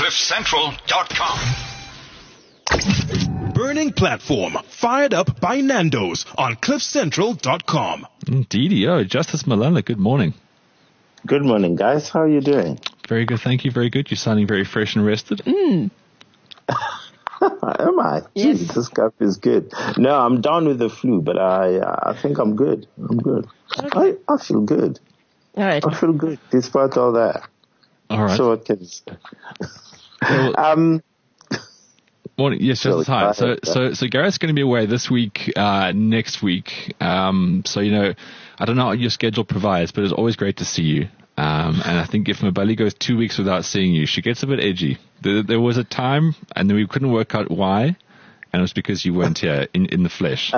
CliffCentral.com. Burning platform fired up by Nando's on CliffCentral.com. Indeed. Justice Malala, good morning. Good morning, guys. How are you doing? Very good, thank you. Very good. You're sounding very fresh and rested. Am I? Yes. Jeez, this cup is good. No, I'm down with the flu, but I think I'm good. I'm good. Okay. I feel good. All right. I feel good despite all that. All right. So what can you say? Morning. Yes, Justice. Hi. So Gareth's going to be away this week, next week. I don't know what your schedule provides, but it's always great to see you. And I think if Mabali goes 2 weeks without seeing you, she gets a bit edgy. There was a time, and then we couldn't work out why, and it was because you weren't here in the flesh.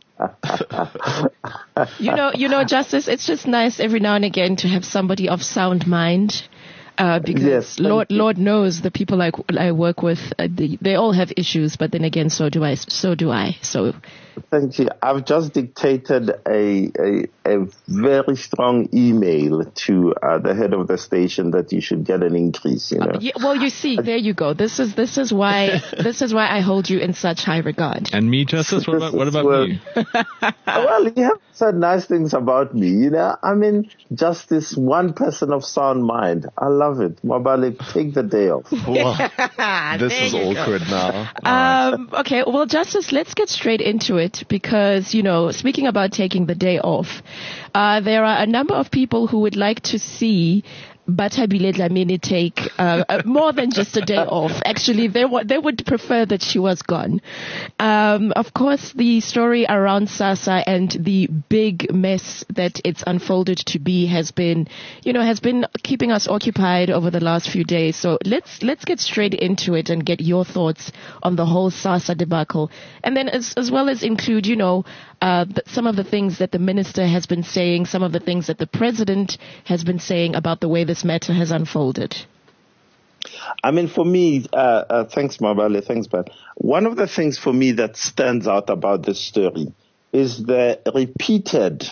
Justice, it's just nice every now and again to have somebody of sound mind. Because yes, Lord knows the people I work with, they all have issues, but then again, so do I. So thank you. I've just dictated a very strong email to the head of the station that you should get an increase. Well, you see, there you go. This is why I hold you in such high regard. And me, Justice, what about me? Well, you have said nice things about me. I mean, just this one person of sound mind. I love it. Mabali, take the day off. This is awkward now. Okay, well, Justice, let's get straight into it because, speaking about taking the day off, there are a number of people who would like to see Bathabile Dlamini take more than just a day off. Actually, they would prefer that she was gone. Of course, the story around SASSA and the big mess that it's unfolded to be has been keeping us occupied over the last few days. So let's get straight into it and get your thoughts on the whole SASSA debacle, and then as well as include, some of the things that the minister has been saying, some of the things that the president has been saying about the way this matter has unfolded. I mean, for me, thanks, Mabali, thanks, Ben. One of the things for me that stands out about this story is the repeated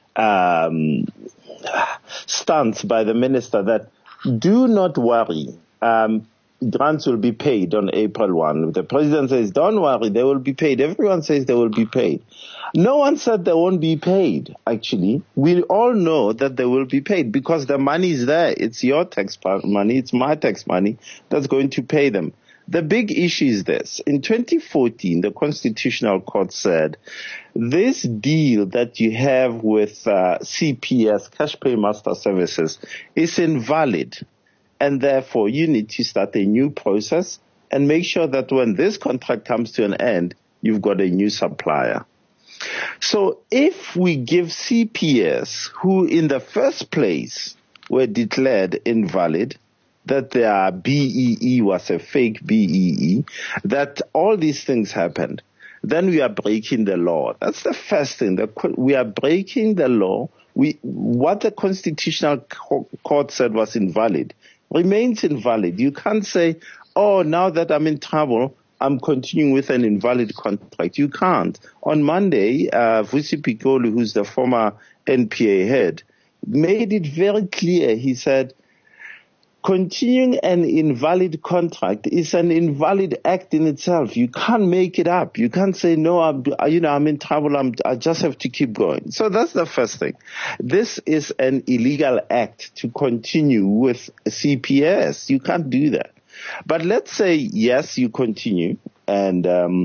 stance by the minister that do not worry, grants will be paid on April 1. The president says, don't worry, they will be paid. Everyone says they will be paid. No one said they won't be paid, actually. We all know that they will be paid because the money is there. It's your tax money. It's my tax money that's going to pay them. The big issue is this. In 2014, the Constitutional Court said this deal that you have with CPS, Cash Pay Master Services, is invalid. And therefore, you need to start a new process and make sure that when this contract comes to an end, you've got a new supplier. So if we give CPS, who in the first place were declared invalid, that their BEE was a fake BEE, that all these things happened, then we are breaking the law. That's the first thing. We are breaking the law. What the Constitutional Court said was invalid remains invalid. You can't say, oh, now that I'm in trouble, I'm continuing with an invalid contract. You can't. On Monday, Vusi Pikoli, who's the former NPA head, made it very clear. He said, continuing an invalid contract is an invalid act in itself. You can't make it up. You can't say, no, I'm in trouble. I just have to keep going. So that's the first thing. This is an illegal act to continue with CPS. You can't do that. But let's say, yes, you continue and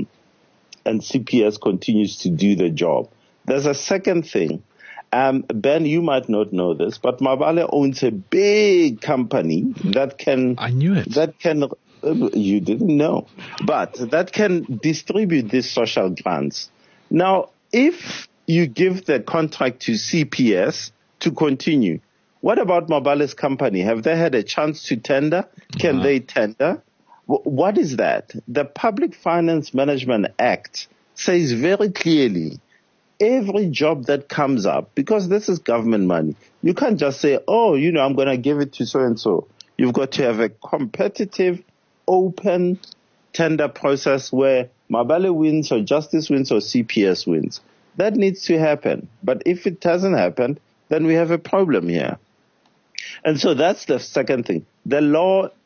CPS continues to do the job. There's a second thing. Ben, you might not know this, but Mabale owns a big company that can... I knew it. That can... You didn't know. But that can distribute these social grants. Now, if you give the contract to CPS to continue, what about Mabale's company? Have they had a chance to tender? Can they tender? What is that? The Public Finance Management Act says very clearly, every job that comes up, because this is government money, you can't just say, oh, I'm going to give it to so-and-so. You've got to have a competitive, open tender process where Mabale wins or Justice wins or CPS wins. That needs to happen. But if it doesn't happen, then we have a problem here. And so that's the second thing. The law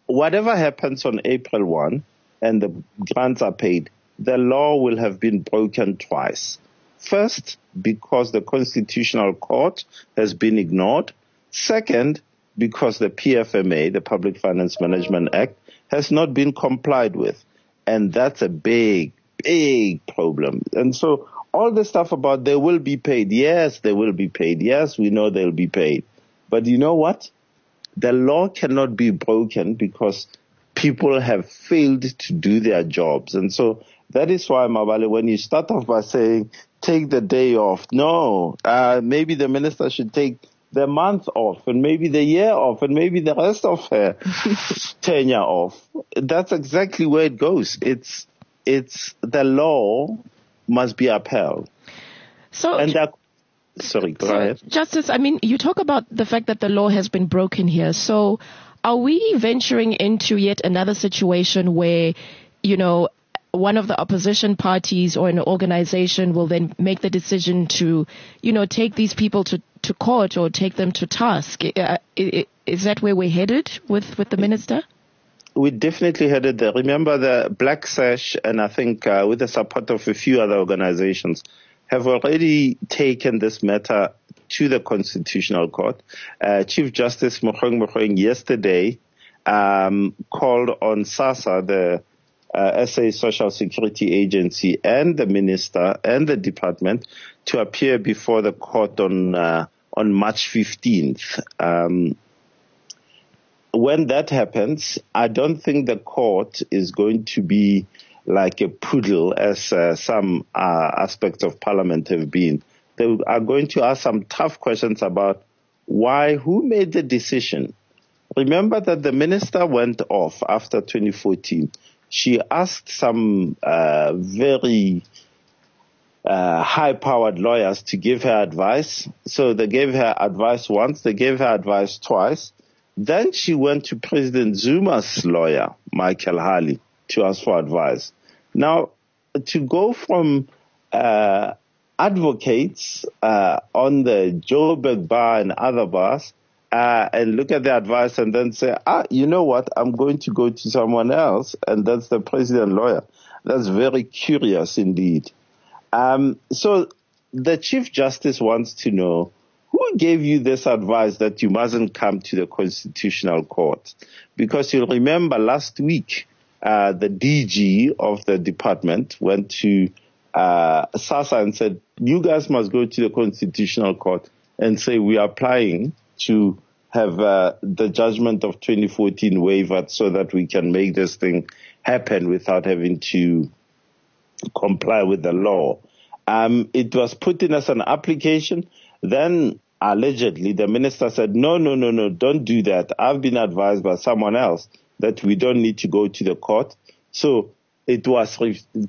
whatever happens on April 1 and the grants are paid, the law will have been broken twice. First, because the Constitutional Court has been ignored. Second, because the PFMA, the Public Finance Management Act, has not been complied with. And that's a big, big problem. And so all the stuff about they will be paid. Yes, they will be paid. Yes, we know they'll be paid. But you know what? The law cannot be broken because people have failed to do their jobs. And so that is why, Mabale, when you start off by saying, take the day off, no, maybe the minister should take the month off and maybe the year off and maybe the rest of her tenure off. That's exactly where it goes. It's the law must be upheld. So, and that, sorry, go ahead. Justice, I mean, you talk about the fact that the law has been broken here. So are we venturing into yet another situation where, you know, one of the opposition parties or an organization will then make the decision to, you know, take these people to court or take them to task? Is that where we're headed with the minister? We definitely headed there. Remember the Black Sash, and I think with the support of a few other organizations, have already taken this matter to the Constitutional Court. Chief Justice Mogoeng yesterday called on SASSA, the SA Social Security Agency, and the minister and the department to appear before the court on March 15th. When that happens, I don't think the court is going to be like a poodle, as some aspects of parliament have been. They are going to ask some tough questions about who made the decision. Remember that the minister went off after 2014. She asked some very high-powered lawyers to give her advice. So they gave her advice once, they gave her advice twice. Then she went to President Zuma's lawyer, Michael Hali, to ask for advice. Now, to go from advocates on the Joburg bar and other bars and look at the advice and then say, you know what, I'm going to go to someone else, and that's the president lawyer. That's very curious indeed. So the Chief Justice wants to know, who gave you this advice that you mustn't come to the Constitutional Court? Because you'll remember last week, the DG of the department went to SASSA and said, you guys must go to the Constitutional Court and say we are applying to have the judgment of 2014 waived so that we can make this thing happen without having to comply with the law. It was put in as an application. Then allegedly the minister said, no, don't do that. I've been advised by someone else that we don't need to go to the court. So it was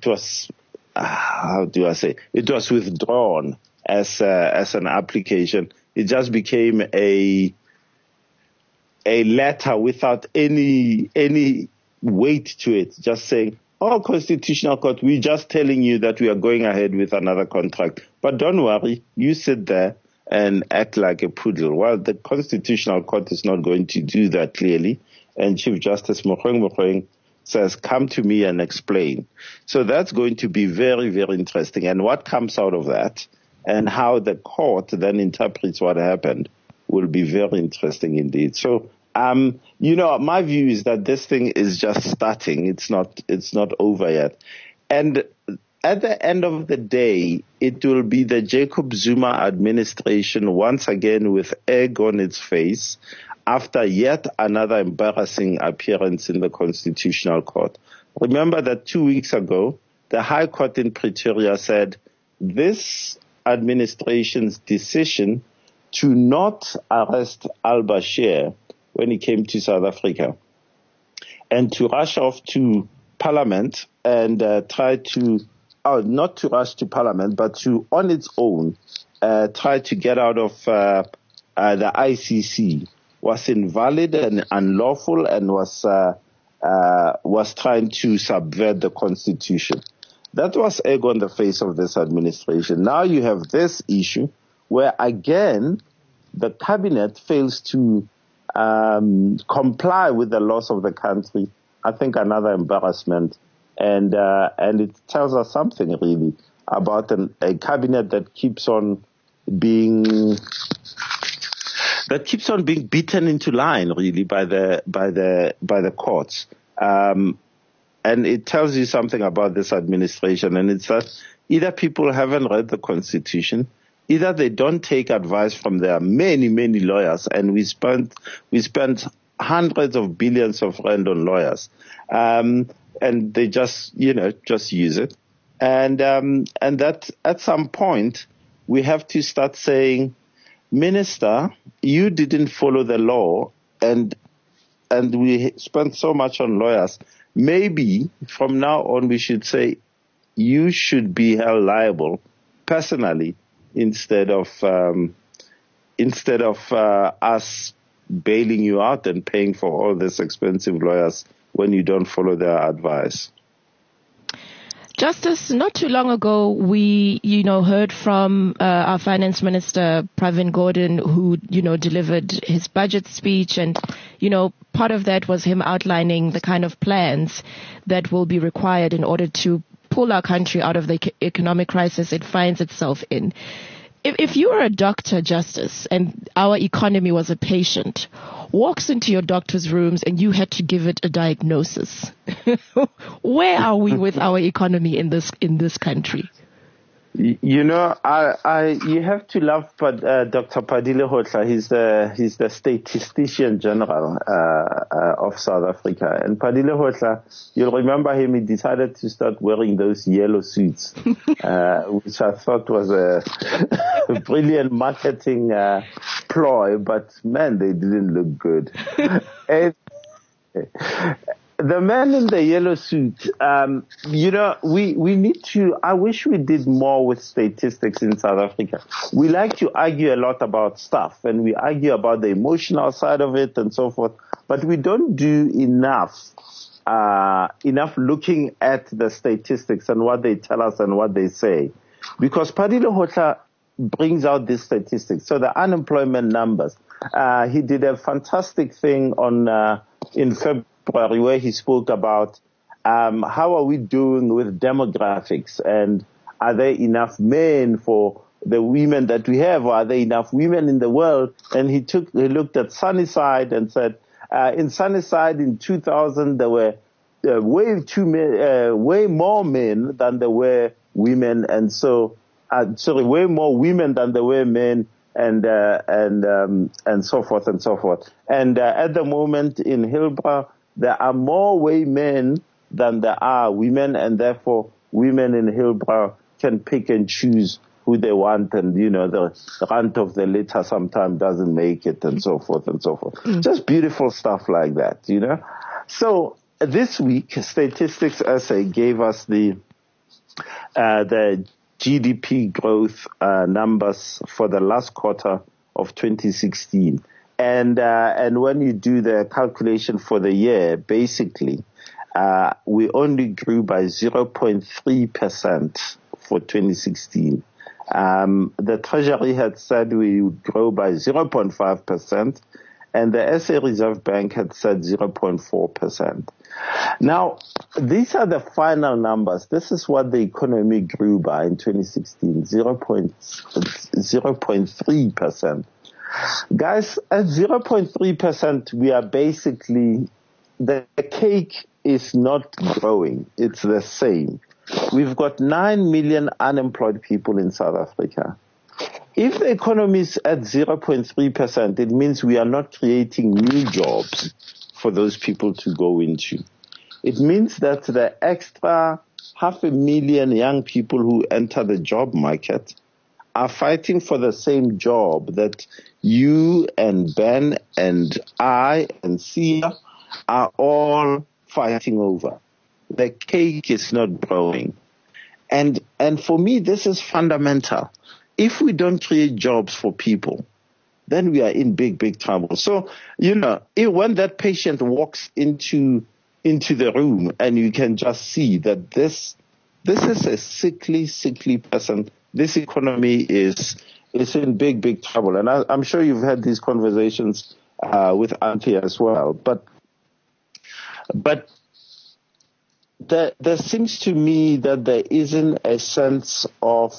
withdrawn as an application. It just became a letter without any weight to it, just saying, Constitutional Court, we're just telling you that we are going ahead with another contract. But don't worry, you sit there and act like a poodle. Well, the Constitutional Court is not going to do that clearly. And Chief Justice Mogoeng says, come to me and explain. So that's going to be very, very interesting. And what comes out of that and how the court then interprets what happened will be very interesting indeed. So, my view is that this thing is just starting. It's not over yet. And at the end of the day, it will be the Jacob Zuma administration once again with egg on its face after yet another embarrassing appearance in the Constitutional Court. Remember that 2 weeks ago, the High Court in Pretoria said this administration's decision to not arrest al-Bashir when he came to South Africa and to rush off to Parliament and not to rush to Parliament, but to, on its own, try to get out of the ICC was invalid and unlawful and was trying to subvert the Constitution. That was egg on the face of this administration. Now you have this issue where, again, the cabinet fails to comply with the laws of the country, I think another embarrassment. And it tells us something really about a cabinet that keeps on being beaten into line really by the courts. And it tells you something about this administration, and it's that either people haven't read the Constitution, either they don't take advice from their many, many lawyers, and we spent hundreds of billions of rand on lawyers, and they just use it, and that at some point we have to start saying, Minister, you didn't follow the law, and we spent so much on lawyers. Maybe from now on we should say you should be held liable personally instead of us bailing you out and paying for all these expensive lawyers when you don't follow their advice. Justice, not too long ago, we, heard from our finance minister, Pravin Gordhan, who, delivered his budget speech. And, part of that was him outlining the kind of plans that will be required in order to pull our country out of the economic crisis it finds itself in. If you were a doctor, Justice, and our economy was a patient, walks into your doctor's rooms and you had to give it a diagnosis, where are we with our economy in this country? You have to love Dr. Padile Hotla. He's the statistician general of South Africa. And Padile Hotla, you'll remember him. He decided to start wearing those yellow suits, which I thought was a brilliant marketing ploy. But man, they didn't look good. The man in the yellow suit, we need to, I wish we did more with statistics in South Africa. We like to argue a lot about stuff, and we argue about the emotional side of it and so forth, but we don't do enough looking at the statistics and what they tell us and what they say. Because Padile Hotla brings out these statistics. So the unemployment numbers, he did a fantastic thing in February, where he spoke about how are we doing with demographics, and are there enough men for the women that we have, or are there enough women in the world? And he looked at Sunnyside and said, in Sunnyside in 2000 there were way more men than there were women, and so way more women than there were men, and so forth and so forth. And at the moment in Hillbrow, there are more men than there are women, and therefore women in Hillbrow can pick and choose who they want, and the runt of the litter sometimes doesn't make it, and so forth and so forth. Just beautiful stuff like that, So this week, Statistics SA gave us the GDP growth numbers for the last quarter of 2016. And when you do the calculation for the year, basically, we only grew by 0.3% for 2016. The Treasury had said we would grow by 0.5%, and the SA Reserve Bank had said 0.4%. Now, these are the final numbers. This is what the economy grew by in 2016, 0.3%. Guys, at 0.3%, we are basically, the cake is not growing. It's the same. We've got 9 million unemployed people in South Africa. If the economy is at 0.3%, it means we are not creating new jobs for those people to go into. It means that the extra 500,000 young people who enter the job market are fighting for the same job that you and Ben and I and Sia are all fighting over. The cake is not growing. And for me, this is fundamental. If we don't create jobs for people, then we are in big, big trouble. So, when that patient walks into the room and you can just see that this is a sickly person, this economy is in big, big trouble. And I'm sure you've had these conversations with Auntie as well. But there seems to me that there isn't a sense of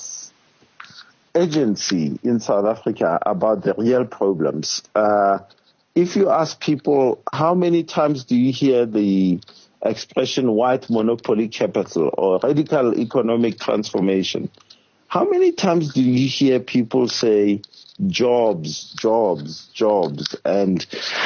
agency in South Africa about the real problems. If you ask people, how many times do you hear the expression white monopoly capital or radical economic transformation? How many times do you hear people say jobs, and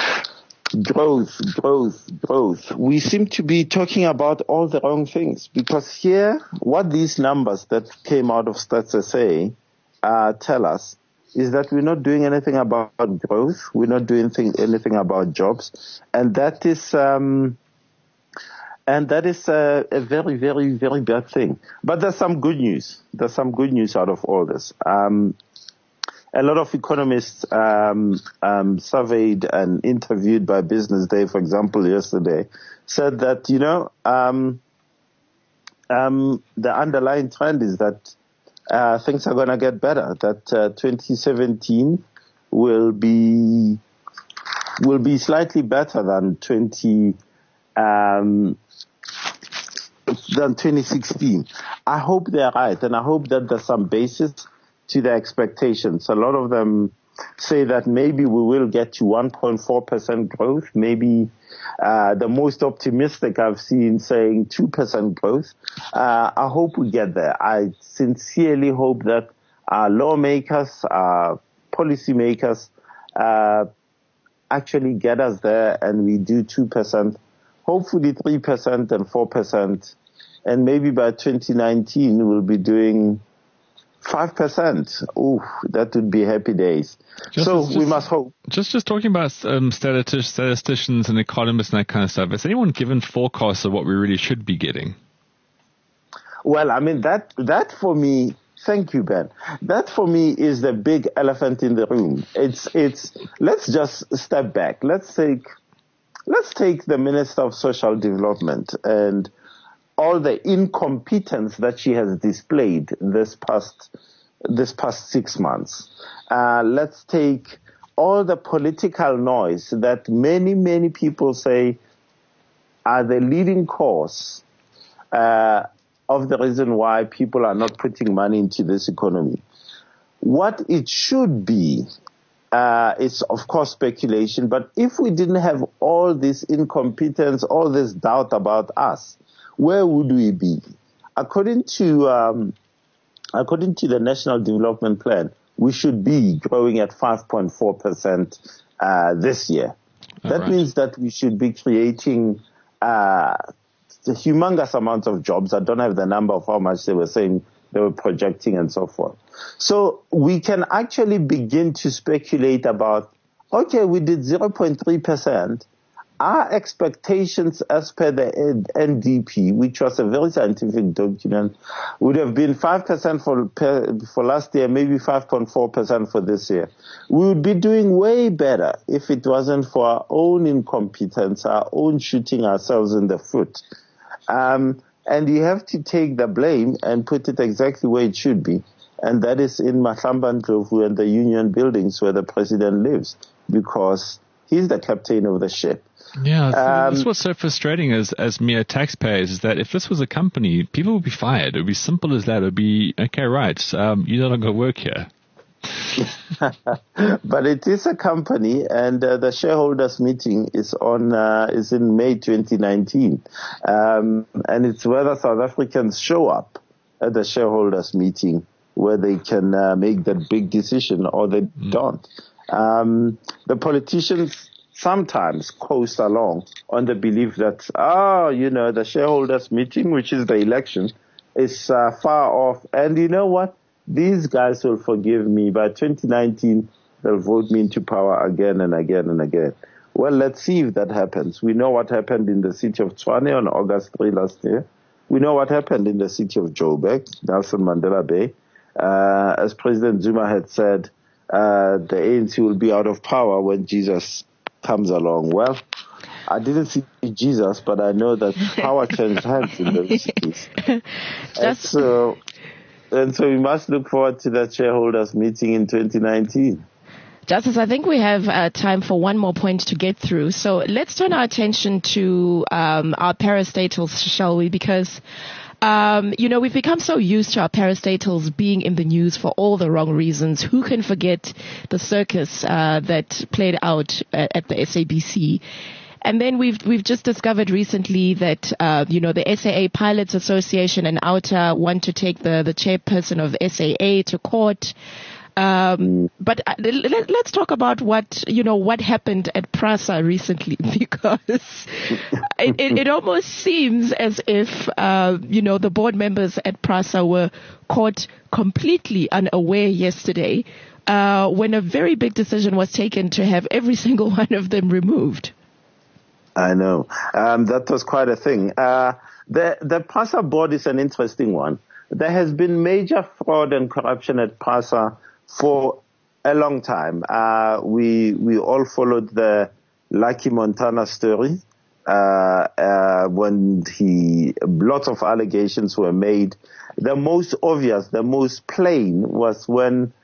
growth? We seem to be talking about all the wrong things, because here, what these numbers that came out of Stats SA tell us is that we're not doing anything about growth. We're not doing anything about jobs. And that is a very, very, very bad thing. But there's some good news. There's some good news out of all this. A lot of economists surveyed and interviewed by Business Day, for example, yesterday, said that, the underlying trend is that things are going to get better, that 2017 will be slightly better than 2016. I hope they're right, and I hope that there's some basis to their expectations. A lot of them say that maybe we will get to 1.4% growth, maybe the most optimistic I've seen saying 2% growth. I hope we get there. I sincerely hope that our lawmakers, our policymakers actually get us there and we do 2%, hopefully 3% and 4%, and maybe by 2019 we'll be doing 5%. Ooh, that would be happy days. We must hope. Just talking about statisticians and economists and that kind of stuff. Has anyone given forecasts of what we really should be getting? Well, I mean, that for me, thank you, Ben. That for me is the big elephant in the room. It's let's just step back. Let's take the Minister of Social Development and all the incompetence that she has displayed this past 6 months. Let's take all the political noise that many, many people say are the leading cause of the reason why people are not putting money into this economy. What it should be is, of course, speculation, but if we didn't have all this incompetence, all this doubt about us, where would we be? According to the National Development Plan, we should be growing at 5.4% this year. That means that we should be creating humongous amounts of jobs. I don't have the number of how much they were saying they were projecting and so forth. So we can actually begin to speculate about, okay, we did 0.3%. Our expectations as per the NDP, which was a very scientific document, would have been 5% for last year, maybe 5.4% for this year. We would be doing way better if it wasn't for our own incompetence, our own shooting ourselves in the foot. And you have to take the blame and put it exactly where it should be. And that is in Mahlamba Ndlovu and the union buildings where the president lives, because he's the captain of the ship. Yeah, that's what's so frustrating as mere taxpayers, is that if this was a company, people would be fired. It would be simple as that. It would be, okay, right, you no longer work here. But it is a company, and the shareholders meeting is in May 2019. And it's whether South Africans show up at the shareholders meeting where they can make that big decision or they don't. The politicians sometimes coast along on the belief that, the shareholders meeting, which is the election, is far off. And you know what? These guys will forgive me. By 2019, they'll vote me into power again and again and again. Well, let's see if that happens. We know what happened in the city of Tshwane on August 3 last year. We know what happened in the city of Joburg, Nelson Mandela Bay. As President Zuma had said, the ANC will be out of power when Jesus comes along. Well, I didn't see Jesus, but I know that power changed hands in those cities. And so we must look forward to that shareholders meeting in 2019. Justice, I think we have time for one more point to get through. So let's turn our attention to our parastatals, shall we? Because, we've become so used to our parastatals being in the news for all the wrong reasons. Who can forget the circus that played out at the SABC? And then we've just discovered recently that, the SAA Pilots Association and OUTA want to take the chairperson of SAA to court. But let's talk about what happened at PRASA recently, because it almost seems as if, the board members at PRASA were caught completely unaware yesterday, when a very big decision was taken to have every single one of them removed. I know. That was quite a thing. The PRASA board is an interesting one. There has been major fraud and corruption at PRASA for a long time. We all followed the Lucky Montana story, when lots of allegations were made. The most obvious, the most plain was when,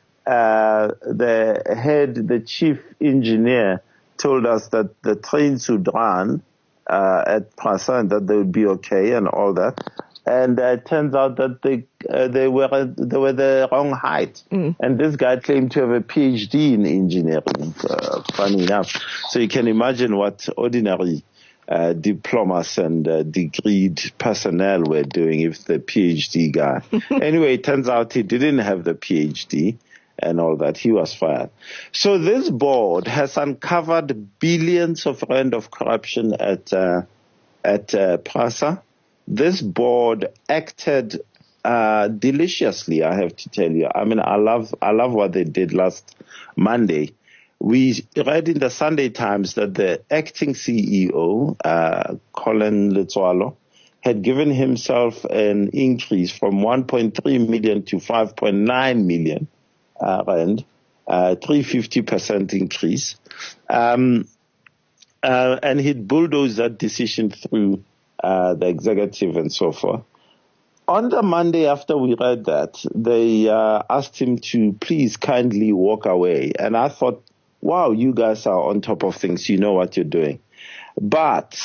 the chief engineer told us that the trains would run, at PRASA and that they would be okay and all that. And it turns out that they were the wrong height. And this guy claimed to have a PhD in engineering, funny enough. So you can imagine what ordinary diplomas and degreed personnel were doing if the PhD guy. Anyway, it turns out he didn't have the PhD and all that. He was fired. So this board has uncovered billions of rand of corruption at PRASA. This board acted deliciously, I have to tell you. I mean, I love what they did last Monday. We read in the Sunday Times that the acting CEO, Colin Letswalo, had given himself an increase from 1.3 million to 5.9 million rand, 350% increase. And he'd bulldozed that decision through the executive and so forth. On the Monday after we read that, they asked him to please kindly walk away. And I thought, wow, you guys are on top of things. You know what you're doing. But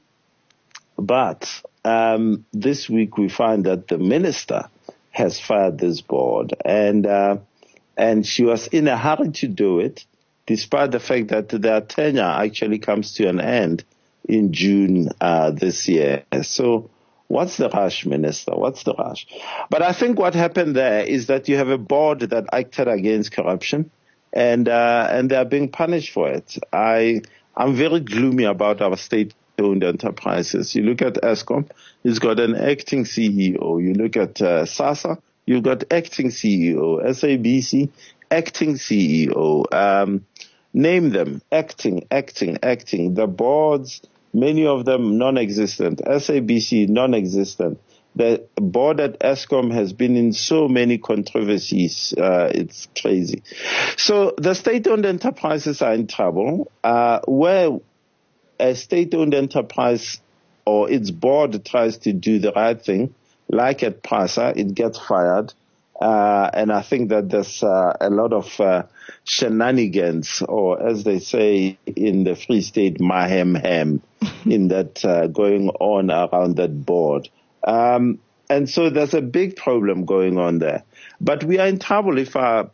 this week we find that the minister has fired this board. And she was in a hurry to do it, despite the fact that their tenure actually comes to an end in June this year. So what's the rush, Minister? What's the rush? But I think what happened there is that you have a board that acted against corruption, and they are being punished for it. I'm very gloomy about our state-owned enterprises. You look at Eskom, it's got an acting CEO. You look at SASA, you've got acting CEO. SABC, acting CEO. Name them, acting. The boards, many of them non-existent. SABC, non-existent. The board at Eskom has been in so many controversies. It's crazy. So the state-owned enterprises are in trouble. Where a state-owned enterprise or its board tries to do the right thing, like at PRASA, it gets fired. And I think that there's a lot of shenanigans, or as they say in the Free State, mahem in that going on around that board. And so there's a big problem going on there. But we are in trouble if our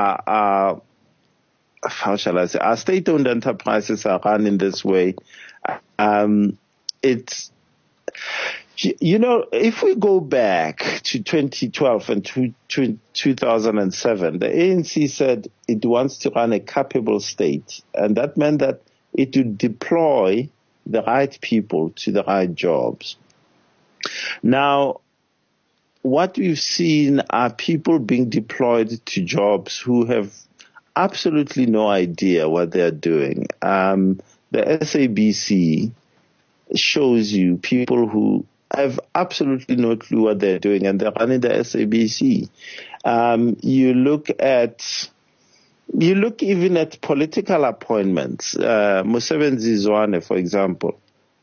state-owned enterprises are run in this way. If we go back to 2012 and to 2007, the ANC said it wants to run a capable state. And that meant that it would deploy the right people to the right jobs. Now, what we've seen are people being deployed to jobs who have absolutely no idea what they're doing. The SABC shows you people who have absolutely no clue what they're doing, and they're running the SABC. You look even at political appointments. Mosebenzi Zwane, for example.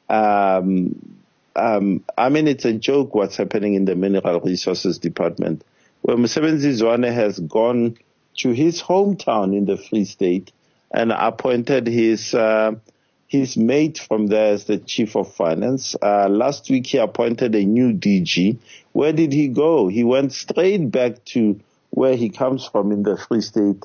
It's a joke what's happening in the Mineral Resources Department, where Mosebenzi Zwane has gone to his hometown in the Free State and appointed his mate from there as the chief of finance. Last week he appointed a new DG. Where did he go? He went straight back to where he comes from in the Free State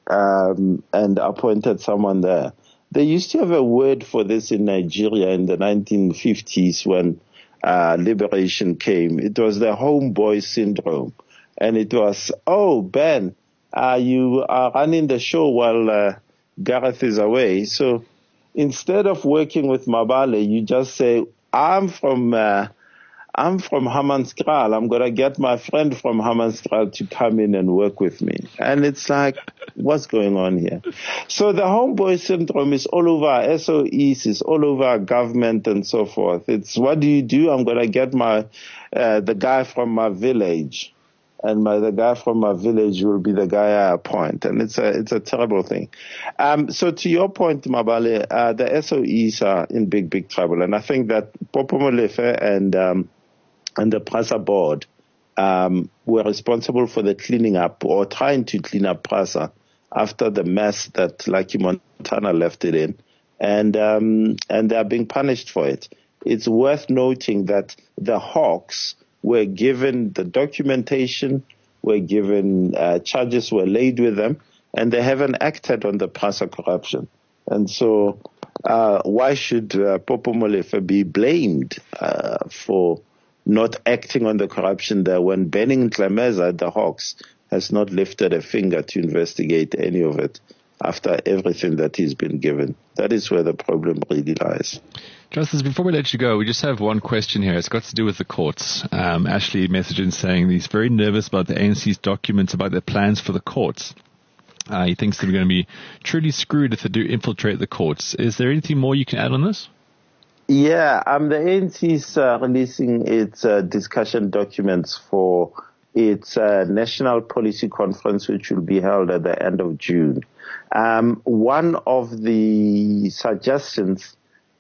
and appointed someone there. They used to have a word for this in Nigeria in the 1950s when liberation came. It was the homeboy syndrome. And it was, oh, Ben, you are running the show while Gareth is away. So instead of working with Mabale, you just say, I'm from Hammanskraal. I'm going to get my friend from Hammanskraal to come in and work with me. And it's like, what's going on here? So the homeboy syndrome is all over our SOEs, is all over our government and so forth. It's, what do you do? I'm going to get the guy from my village. And the guy from my village will be the guy I appoint. And it's a terrible thing. So to your point, Mabale, the SOEs are in big, big trouble. And I think that Popo Molefe and the PRASA board were responsible for the cleaning up or trying to clean up PRASA after the mess that Lucky Montana left it in. And they are being punished for it. It's worth noting that the Hawks were given the documentation, were given charges were laid with them, and they haven't acted on the PRASA corruption. And so why should Popo Molefe be blamed for not acting on the corruption there when Benning Tlemeza at the Hawks has not lifted a finger to investigate any of it after everything that he's been given? That is where the problem really lies. Justice, before we let you go, we just have one question here. It's got to do with the courts. Ashley messaged in saying he's very nervous about the ANC's documents about their plans for the courts. He thinks they're going to be truly screwed if they do infiltrate the courts. Is there anything more you can add on this? Yeah, the ANC is releasing its discussion documents for its national policy conference, which will be held at the end of June. One of the suggestions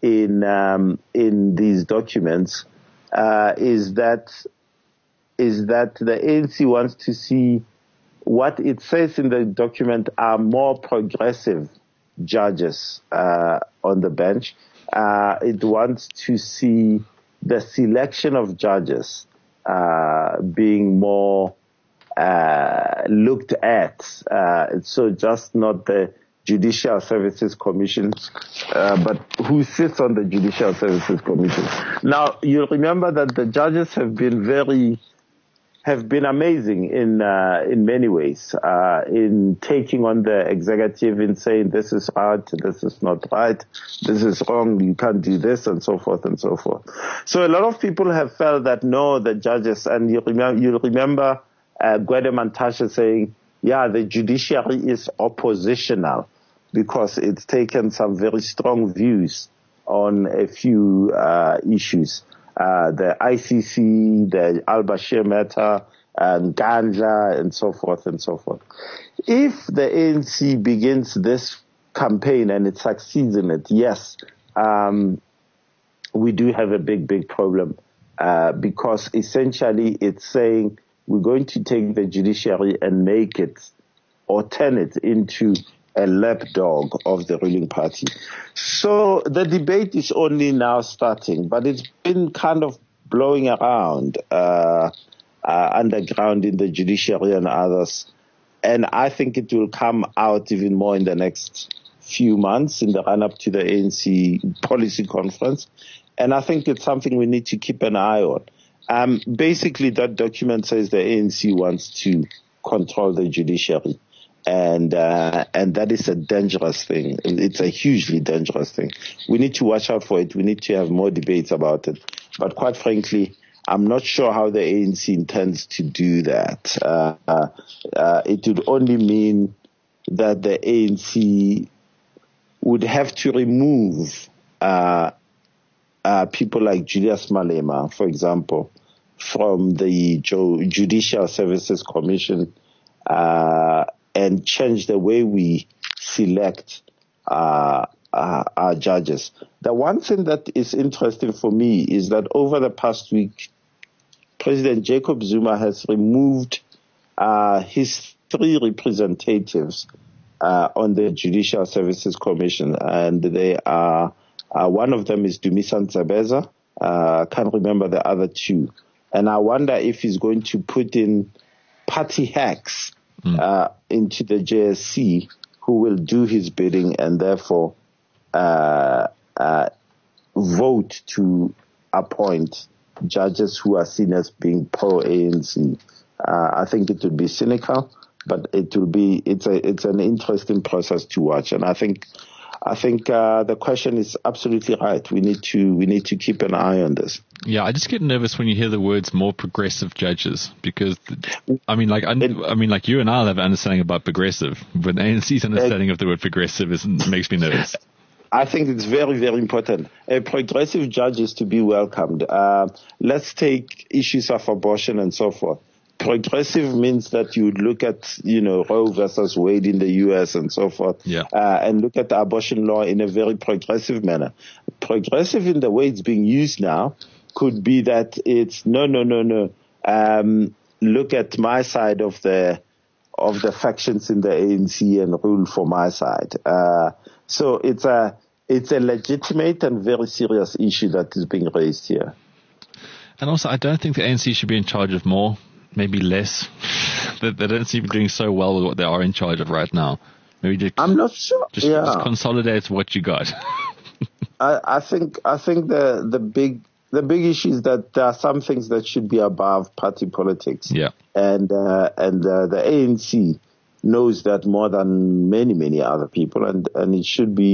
in these documents is that the ANC wants to see what it says in the document are more progressive judges on the bench. It wants to see the selection of judges being more looked at. So just not the Judicial Services Commission, but who sits on the Judicial Services Commission. Now, you'll remember that the judges have been amazing in many ways, in taking on the executive in saying this is right, this is not right, this is wrong, you can't do this, and so forth and so forth. So a lot of people have felt that no, the judges, and you'll remember Gwede Mantashe saying, yeah, the judiciary is oppositional because it's taken some very strong views on a few issues. The ICC, the Al-Bashir matter, and Ganja, and so forth and so forth. If the ANC begins this campaign and it succeeds in it, yes, we do have a big, big problem because essentially it's saying we're going to take the judiciary and make it or turn it into a lapdog of the ruling party. So the debate is only now starting, but it's been kind of blowing around underground in the judiciary and others. And I think it will come out even more in the next few months in the run-up to the ANC policy conference. And I think it's something we need to keep an eye on. Basically, that document says the ANC wants to control the judiciary. And that is a dangerous thing. It's a hugely dangerous thing. We need to watch out for it. We need to have more debates about it. But quite frankly, I'm not sure how the ANC intends to do that. It would only mean that the ANC would have to remove people like Julius Malema, for example, from the Judicial Services Commission and change the way we select our judges. The one thing that is interesting for me is that over the past week, President Jacob Zuma has removed his 3 representatives on the Judicial Services Commission, and they are one of them is Dumisani Ntsebeza. I can't remember the other 2, and I wonder if he's going to put in party hacks into the JSC who will do his bidding and therefore vote to appoint judges who are seen as being pro-ANC. I think it would be cynical, but it's an interesting process to watch. And I think the question is absolutely right. We need to keep an eye on this. Yeah, I just get nervous when you hear the words more progressive judges, because like you and I have an understanding about progressive, but ANC's understanding of the word progressive makes me nervous. I think it's very, very important. A progressive judge is to be welcomed. Let's take issues of abortion and so forth. Progressive means that you would look at, Roe versus Wade in the U.S. and so forth, and look at the abortion law in a very progressive manner. Progressive in the way it's being used now could be that it's no. Look at my side of the factions in the ANC and rule for my side. So it's a legitimate and very serious issue that is being raised here. And also, I don't think the ANC should be in charge of more. Maybe less. They don't seem to be doing so well with what they are in charge of right now. Maybe I'm not sure. Just consolidate what you got. I think the big issue is that there are some things that should be above party politics. Yeah. And the ANC knows that more than many other people, and it's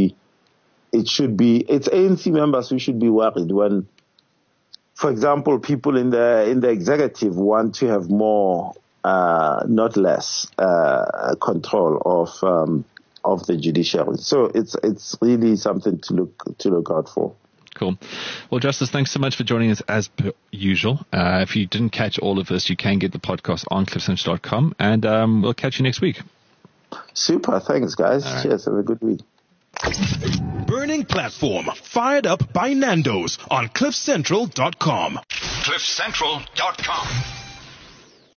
ANC members who should be worried when, for example, people in the executive want to have more, not less, control of the judiciary. So it's really something to look out for. Cool. Well, Justice, thanks so much for joining us as per usual. If you didn't catch all of this, you can get the podcast on cliffcentral.com, and we'll catch you next week. Super. Thanks, guys. Right. Cheers. Have a good week. Burning platform fired up by Nando's on cliffcentral.com. cliffcentral.com.